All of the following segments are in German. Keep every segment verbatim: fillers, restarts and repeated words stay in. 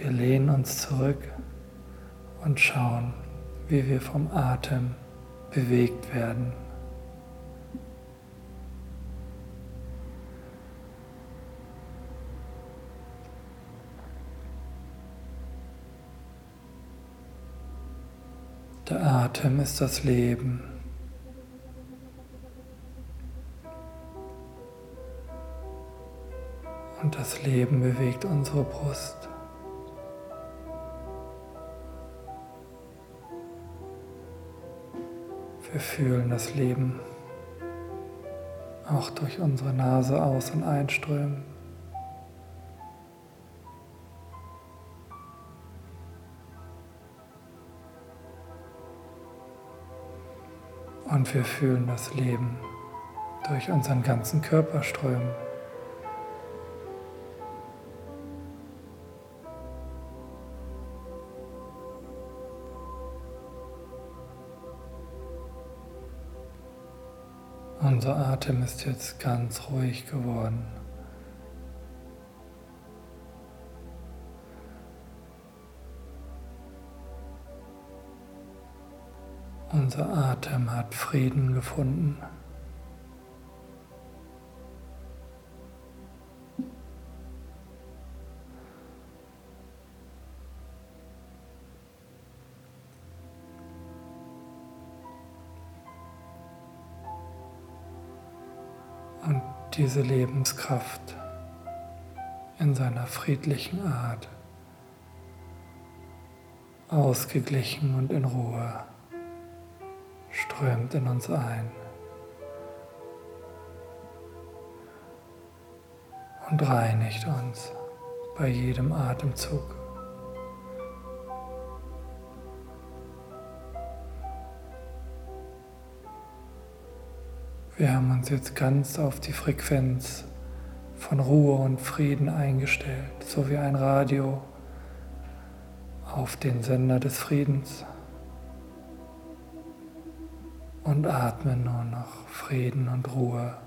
Wir lehnen uns zurück und schauen, wie wir vom Atem bewegt werden. Der Atem ist das Leben. Und das Leben bewegt unsere Brust. Wir fühlen das Leben auch durch unsere Nase aus- und einströmen. Und wir fühlen das Leben durch unseren ganzen Körper strömen. Unser Atem ist jetzt ganz ruhig geworden. Unser Atem hat Frieden gefunden. Und diese Lebenskraft in seiner friedlichen Art, ausgeglichen und in Ruhe, strömt in uns ein und reinigt uns bei jedem Atemzug. Wir haben uns jetzt ganz auf die Frequenz von Ruhe und Frieden eingestellt, so wie ein Radio auf den Sender des Friedens, und atmen nur noch Frieden und Ruhe.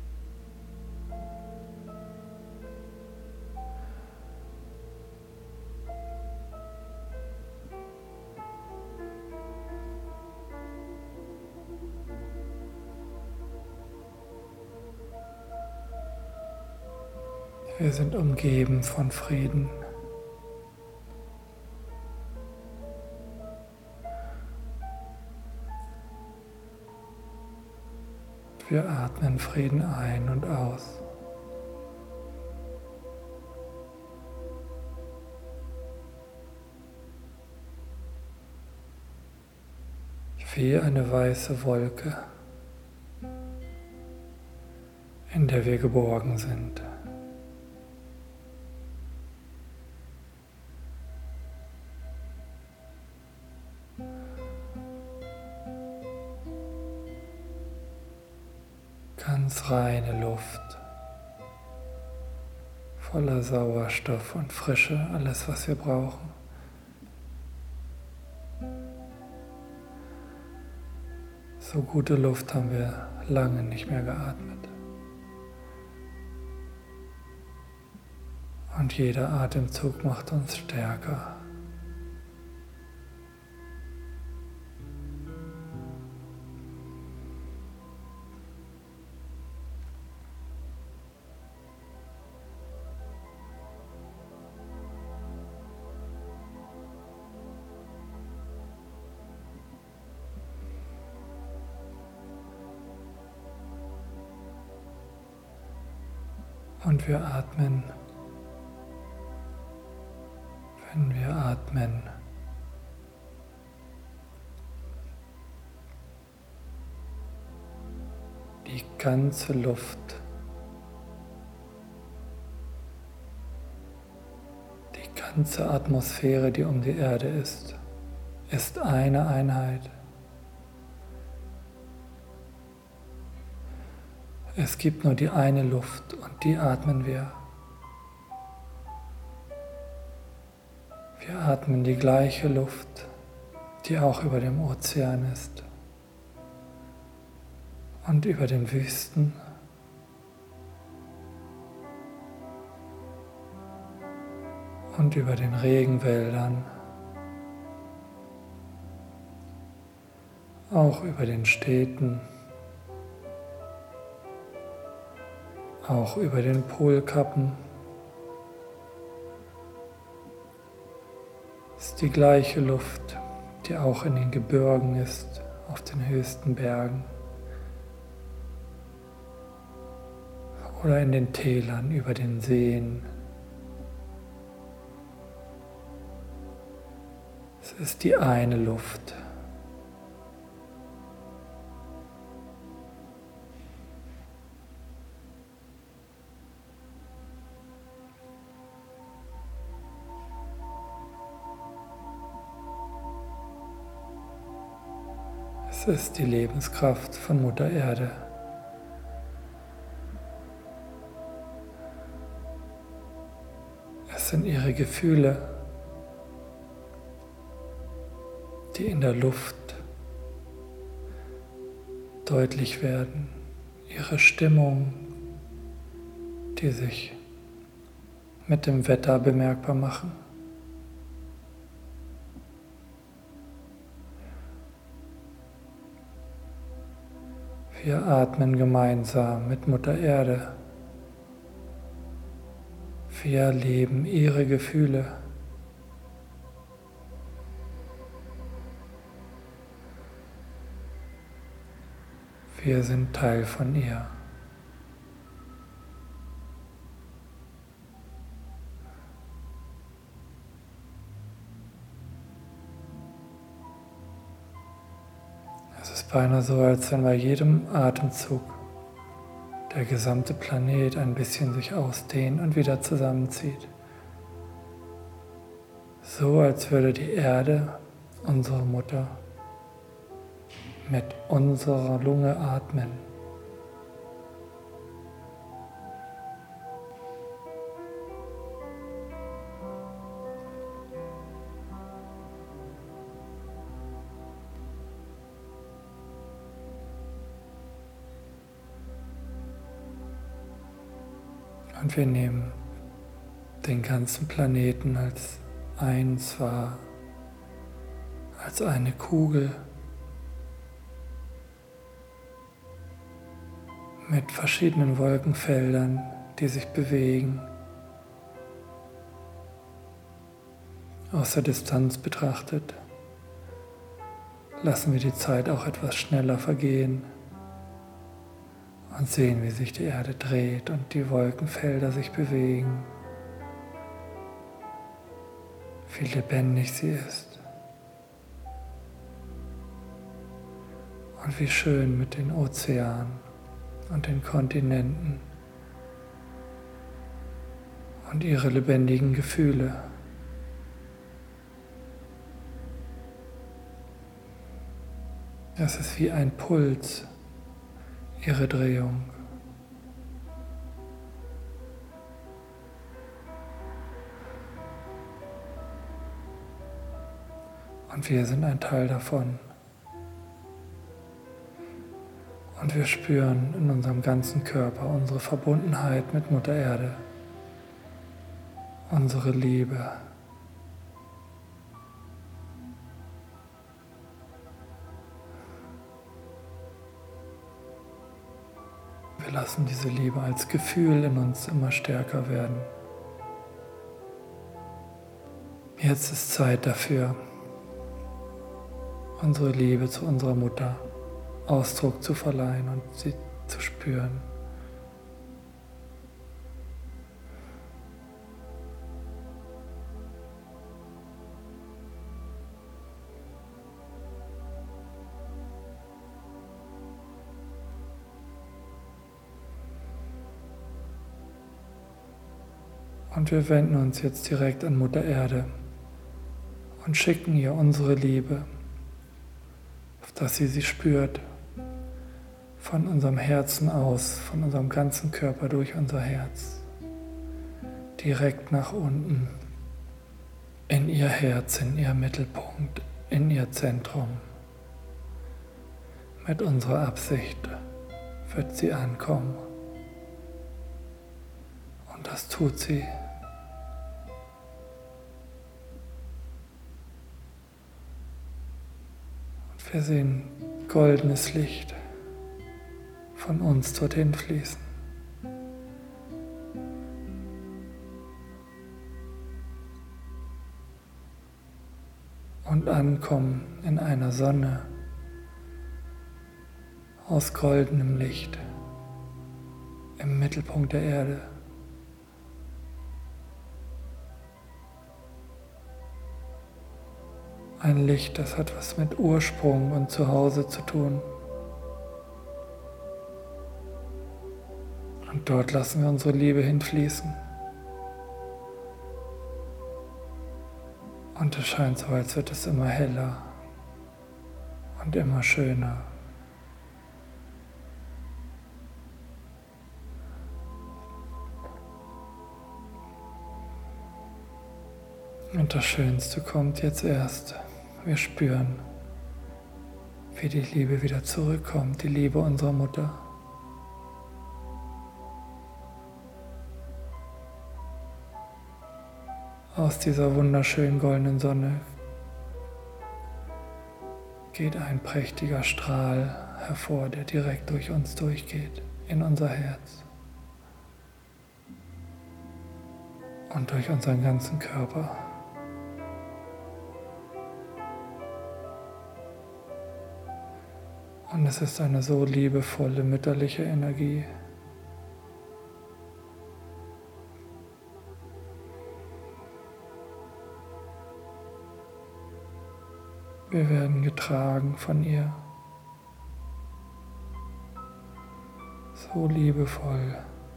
Wir sind umgeben von Frieden. Wir atmen Frieden ein und aus. Wie eine weiße Wolke, in der wir geborgen sind. Ganz reine Luft, voller Sauerstoff und Frische, alles, was wir brauchen. So gute Luft haben wir lange nicht mehr geatmet. Und jeder Atemzug macht uns stärker. Und wir atmen, wenn wir atmen, die ganze Luft, die ganze Atmosphäre, die um die Erde ist, ist eine Einheit. Es gibt nur die eine Luft und die atmen wir. Wir atmen die gleiche Luft, die auch über dem Ozean ist und über den Wüsten. und über den Regenwäldern, auch über den Städten, auch über den Polkappen. Es ist die gleiche Luft, die auch in den Gebirgen ist, auf den höchsten Bergen oder in den Tälern, über den Seen. Es ist die eine Luft. Es ist die Lebenskraft von Mutter Erde. Es sind ihre Gefühle, die in der Luft deutlich werden, ihre Stimmung, die sich mit dem Wetter bemerkbar machen. Wir atmen gemeinsam mit Mutter Erde. Wir erleben ihre Gefühle. Wir sind Teil von ihr. Es ist beinahe so, als wenn bei jedem Atemzug der gesamte Planet ein bisschen sich ausdehnt und wieder zusammenzieht. So als würde die Erde, unsere Mutter, mit unserer Lunge atmen. Und wir nehmen den ganzen Planeten als eins wahr, als eine Kugel mit verschiedenen Wolkenfeldern, die sich bewegen. Aus der Distanz betrachtet lassen wir die Zeit auch etwas schneller vergehen und sehen, wie sich die Erde dreht und die Wolkenfelder sich bewegen, wie lebendig sie ist und wie schön mit den Ozeanen und den Kontinenten und ihre lebendigen Gefühle. Es ist wie ein Puls, ihre Drehung. Und wir sind ein Teil davon. Und wir spüren in unserem ganzen Körper unsere Verbundenheit mit Mutter Erde, unsere Liebe. Wir lassen diese Liebe als Gefühl in uns immer stärker werden. Jetzt ist Zeit dafür, unsere Liebe zu unserer Mutter Ausdruck zu verleihen und sie zu spüren. Und wir wenden uns jetzt direkt an Mutter Erde und schicken ihr unsere Liebe, auf dass sie sie spürt, von unserem Herzen aus, von unserem ganzen Körper durch unser Herz, direkt nach unten, in ihr Herz, in ihr Mittelpunkt, in ihr Zentrum. Mit unserer Absicht wird sie ankommen. Und das tut sie. Wir sehen goldenes Licht von uns dorthin fließen. Und ankommen in einer Sonne aus goldenem Licht im Mittelpunkt der Erde. Ein Licht, das hat was mit Ursprung und Zuhause zu tun. Und dort lassen wir unsere Liebe hinfließen. Und es scheint so, als wird es immer heller und immer schöner. Und das Schönste kommt jetzt erst. Wir spüren, wie die Liebe wieder zurückkommt, die Liebe unserer Mutter. Aus dieser wunderschönen goldenen Sonne geht ein prächtiger Strahl hervor, der direkt durch uns durchgeht, in unser Herz und durch unseren ganzen Körper. Und es ist eine so liebevolle, mütterliche Energie. Wir werden getragen von ihr. So liebevoll.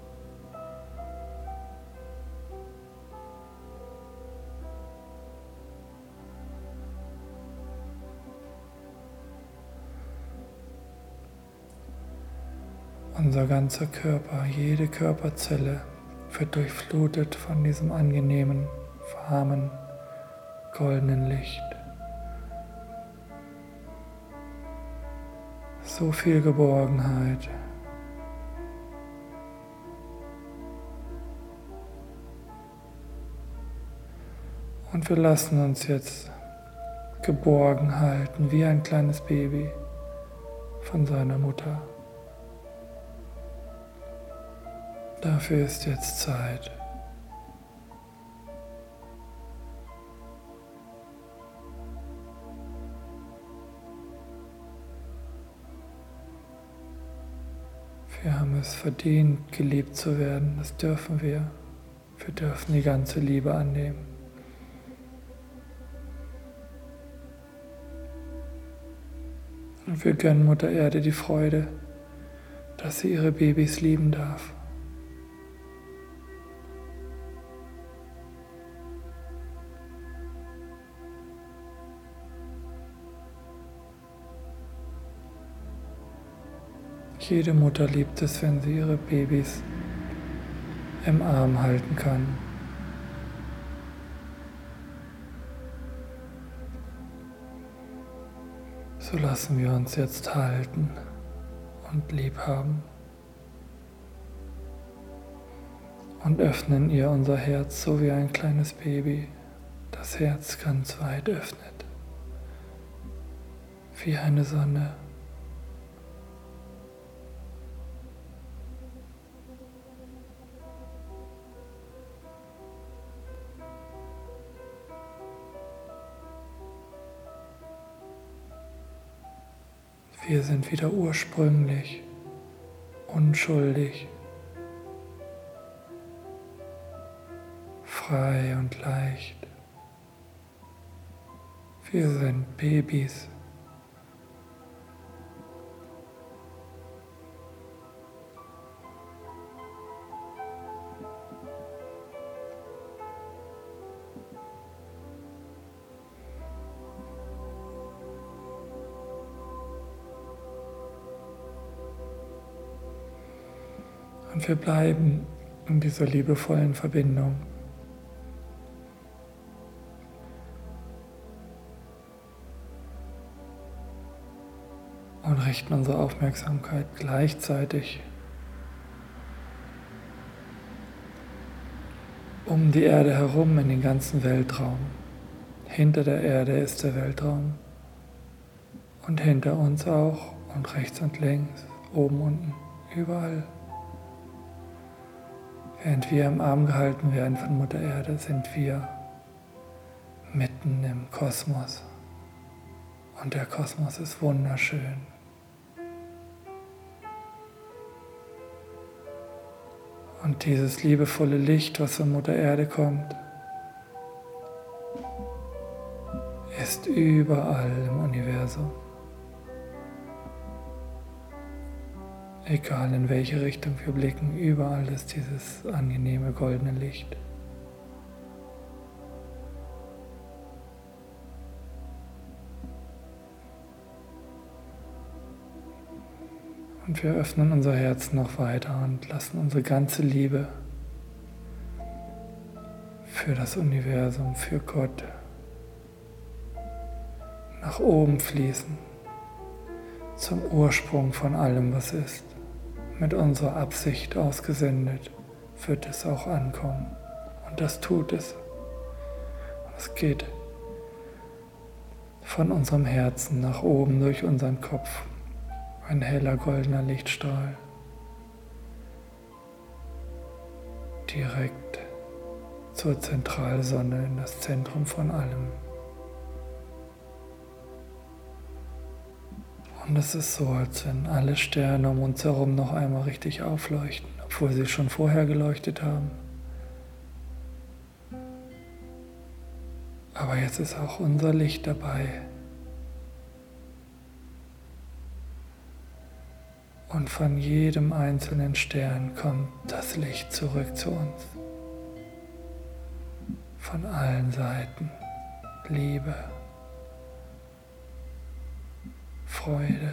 Unser ganzer Körper, jede Körperzelle wird durchflutet von diesem angenehmen, warmen, goldenen Licht. So viel Geborgenheit. Und wir lassen uns jetzt geborgen halten, wie ein kleines Baby von seiner Mutter. Dafür ist jetzt Zeit. Wir haben es verdient, geliebt zu werden. Das dürfen wir. Wir dürfen die ganze Liebe annehmen. Und wir gönnen Mutter Erde die Freude, dass sie ihre Babys lieben darf. Jede Mutter liebt es, wenn sie ihre Babys im Arm halten kann. So lassen wir uns jetzt halten und lieb haben und öffnen ihr unser Herz, so wie ein kleines Baby das Herz ganz weit öffnet, wie eine Sonne. Wir sind wieder ursprünglich, unschuldig, frei und leicht. Wir sind Babys. Und wir bleiben in dieser liebevollen Verbindung. Und richten unsere Aufmerksamkeit gleichzeitig um die Erde herum in den ganzen Weltraum. Hinter der Erde ist der Weltraum. und hinter uns auch und rechts und links, oben, unten, überall. Während wir im Arm gehalten werden von Mutter Erde, sind wir mitten im Kosmos. Und der Kosmos ist wunderschön. Und dieses liebevolle Licht, was von Mutter Erde kommt, ist überall im Universum. Egal in welche Richtung wir blicken, überall ist dieses angenehme goldene Licht. Und wir öffnen unser Herz noch weiter und lassen unsere ganze Liebe für das Universum, für Gott nach oben fließen, zum Ursprung von allem, was ist. Mit unserer Absicht ausgesendet wird es auch ankommen. Und das tut es. Und es geht von unserem Herzen nach oben durch unseren Kopf. Ein heller goldener Lichtstrahl. Direkt zur Zentralsonne, in das Zentrum von allem. Und es ist so, als wenn alle Sterne um uns herum noch einmal richtig aufleuchten, obwohl sie schon vorher geleuchtet haben. Aber jetzt ist auch unser Licht dabei. Und von jedem einzelnen Stern kommt das Licht zurück zu uns. Von allen Seiten. Liebe. Freude.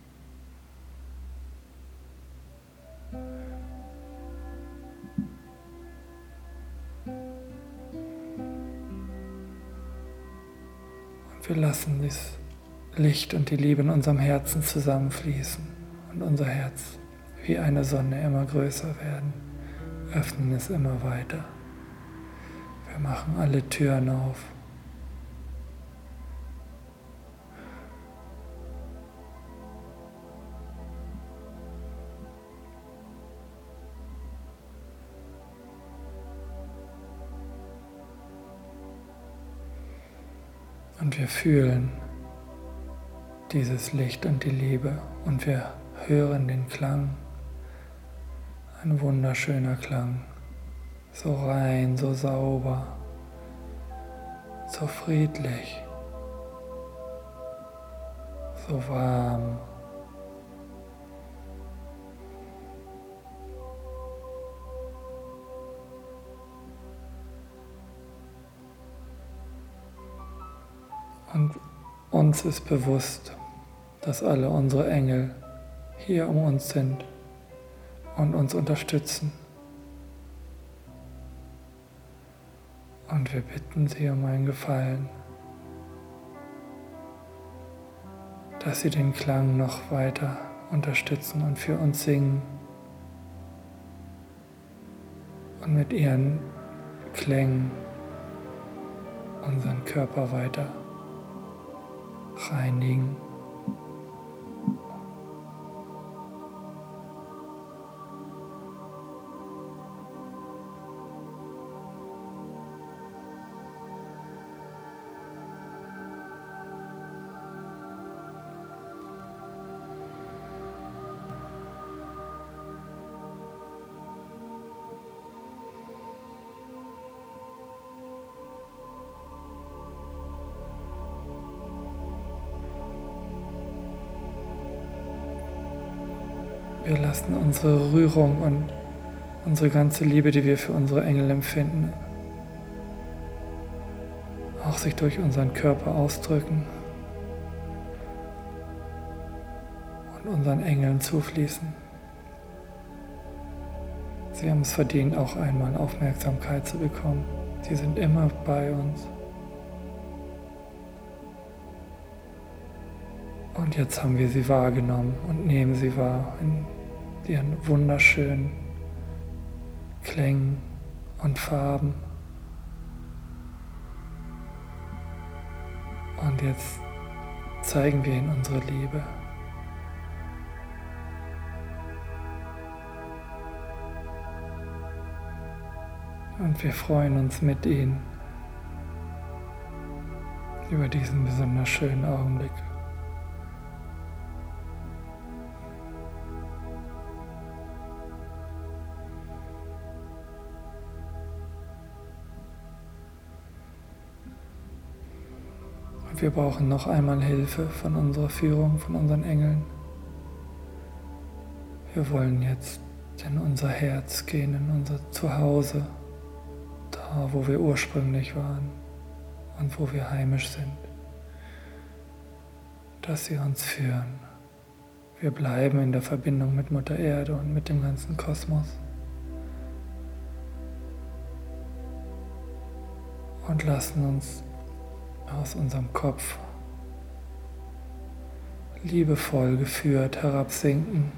Und wir lassen das Licht und die Liebe in unserem Herzen zusammenfließen. Und unser Herz wie eine Sonne immer größer werden, öffnen es immer weiter. Wir machen alle Türen auf. Und wir fühlen dieses Licht und die Liebe und wir hören den Klang, ein wunderschöner Klang, so rein, so sauber, so friedlich, so warm. Und uns ist bewusst, dass alle unsere Engel hier um uns sind und uns unterstützen. Und wir bitten sie um einen Gefallen, dass sie den Klang noch weiter unterstützen und für uns singen und mit ihren Klängen unseren Körper weiter reinigen. Wir lassen unsere Rührung und unsere ganze Liebe, die wir für unsere Engel empfinden, auch sich durch unseren Körper ausdrücken und unseren Engeln zufließen. Sie haben es verdient, auch einmal Aufmerksamkeit zu bekommen. Sie sind immer bei uns. Und jetzt haben wir sie wahrgenommen und nehmen sie wahr in ihren wunderschönen Klängen und Farben. Und jetzt zeigen wir ihnen unsere Liebe. Und wir freuen uns mit ihnen über diesen besonders schönen Augenblick. Und wir brauchen noch einmal Hilfe von unserer Führung, von unseren Engeln. Wir wollen jetzt in unser Herz gehen, in unser Zuhause, da wo wir ursprünglich waren und wo wir heimisch sind, dass sie uns führen. Wir bleiben in der Verbindung mit Mutter Erde und mit dem ganzen Kosmos und lassen uns aus unserem Kopf liebevoll geführt herabsinken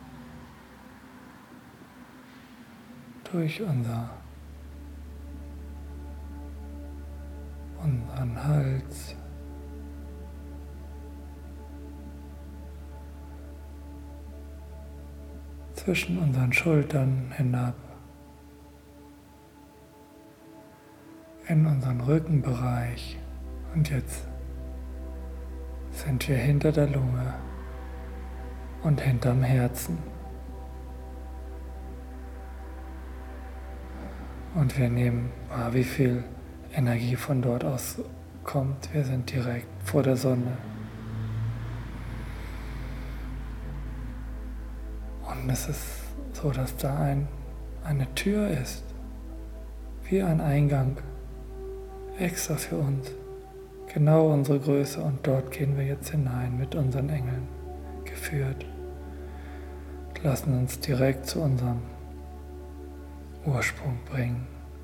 durch unser, unseren Hals, zwischen unseren Schultern hinab, in unseren Rückenbereich. Und jetzt sind wir hinter der Lunge und hinterm Herzen. Und wir nehmen wahr, wie viel Energie von dort aus kommt. Wir sind direkt vor der Sonne. Und es ist so, dass da ein, eine Tür ist, wie ein Eingang, extra für uns. Genau unsere Größe, und dort gehen wir jetzt hinein mit unseren Engeln geführt, lassen uns direkt zu unserem Ursprung bringen.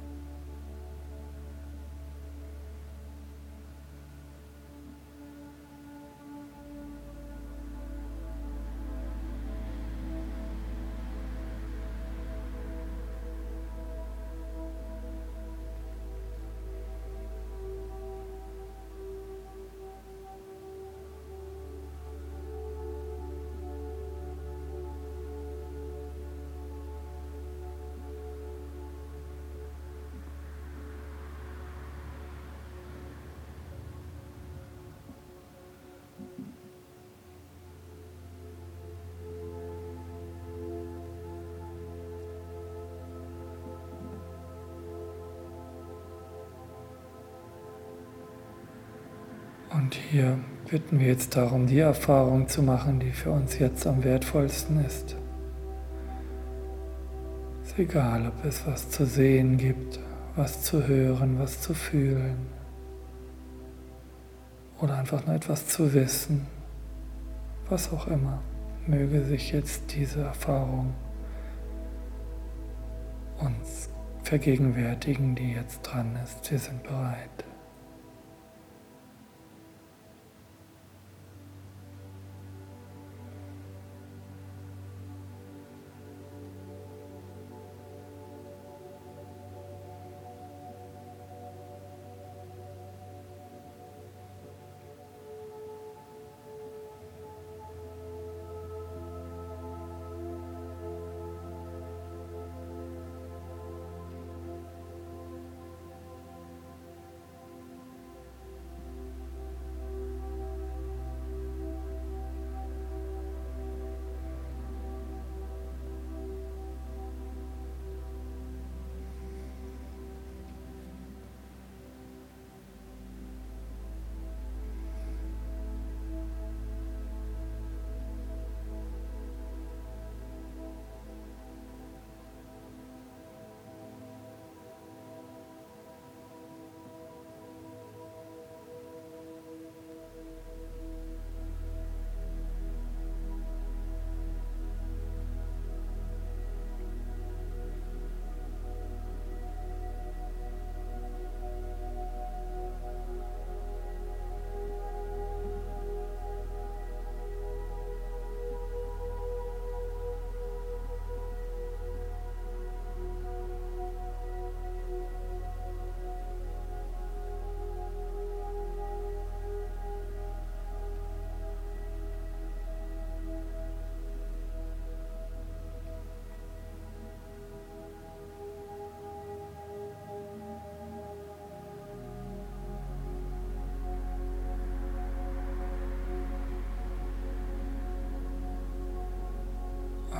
Und hier bitten wir jetzt darum, die Erfahrung zu machen, die für uns jetzt am wertvollsten ist. Es ist egal, ob es was zu sehen gibt, was zu hören, was zu fühlen oder einfach nur etwas zu wissen, was auch immer. Möge sich jetzt diese Erfahrung uns vergegenwärtigen, die jetzt dran ist. Wir sind bereit.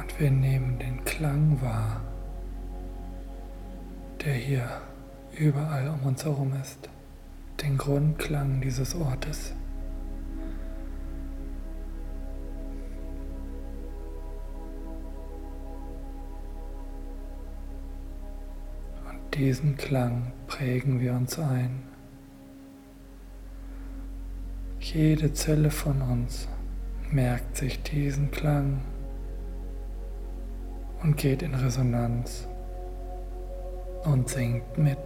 Und wir nehmen den Klang wahr, der hier überall um uns herum ist, den Grundklang dieses Ortes. Und diesen Klang prägen wir uns ein. Jede Zelle von uns merkt sich diesen Klang und geht in Resonanz und singt mit.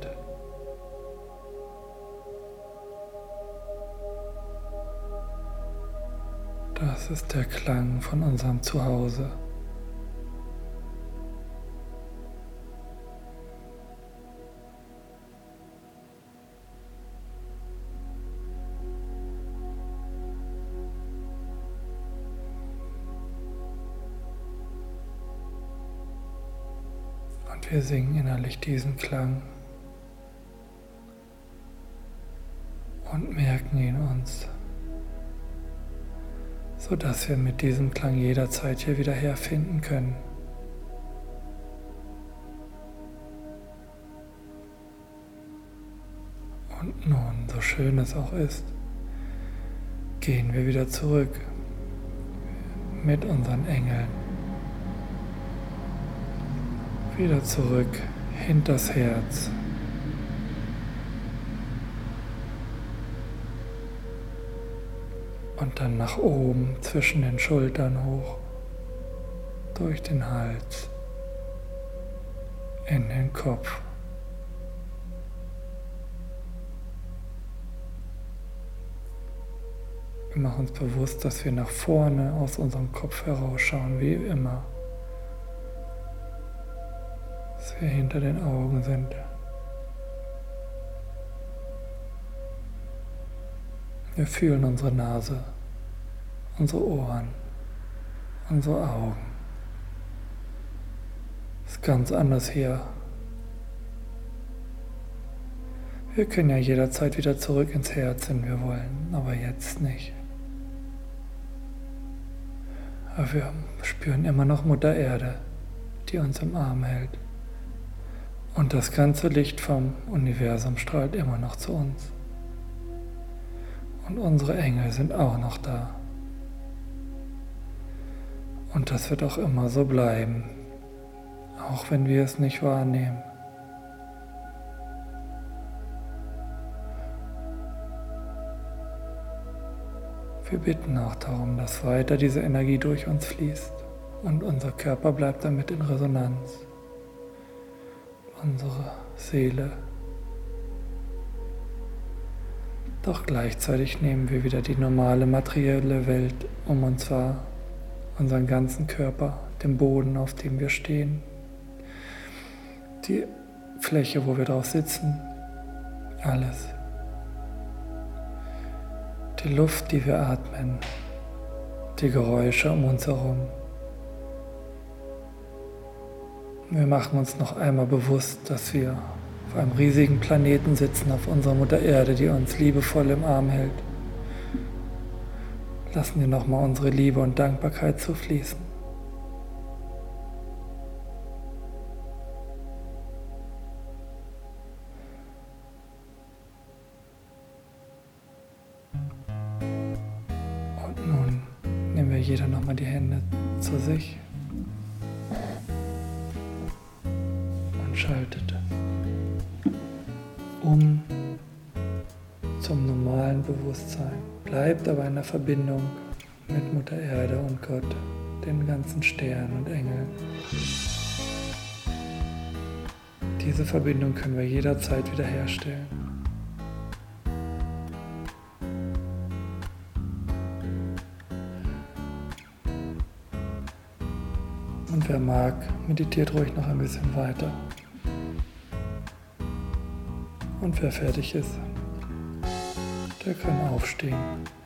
Das ist der Klang von unserem Zuhause. Und wir singen innerlich diesen Klang und merken ihn uns, sodass wir mit diesem Klang jederzeit hier wieder herfinden können. Und nun, so schön es auch ist, gehen wir wieder zurück mit unseren Engeln. Wieder zurück hinters Herz. Und dann nach oben zwischen den Schultern hoch, durch den Hals, in den Kopf. Wir machen uns bewusst, dass wir nach vorne aus unserem Kopf herausschauen, wie immer. Dass wir hinter den Augen sind. Wir fühlen unsere Nase, unsere Ohren, unsere Augen. Das ist ganz anders hier. Wir können ja jederzeit wieder zurück ins Herz, wenn wir wollen, aber jetzt nicht. Aber wir spüren immer noch Mutter Erde, die uns im Arm hält. Und das ganze Licht vom Universum strahlt immer noch zu uns. Und unsere Engel sind auch noch da. Und das wird auch immer so bleiben, auch wenn wir es nicht wahrnehmen. Wir bitten auch darum, dass weiter diese Energie durch uns fließt und unser Körper bleibt damit in Resonanz. Unsere Seele. Doch gleichzeitig nehmen wir wieder die normale materielle Welt um uns wahr, unseren ganzen Körper, den Boden, auf dem wir stehen, die Fläche, wo wir drauf sitzen, alles. Die Luft, die wir atmen, die Geräusche um uns herum. Wir machen uns noch einmal bewusst, dass wir auf einem riesigen Planeten sitzen, auf unserer Mutter Erde, die uns liebevoll im Arm hält. Lassen wir nochmal unsere Liebe und Dankbarkeit zufließen. Und nun nehmen wir jeder nochmal die Hände zu sich und schaltet um zum normalen Bewusstsein, bleibt aber in der Verbindung mit Mutter Erde und Gott, den ganzen Sternen und Engeln. Diese Verbindung können wir jederzeit wiederherstellen. Und wer mag, meditiert ruhig noch ein bisschen weiter. Und wer fertig ist, der kann aufstehen.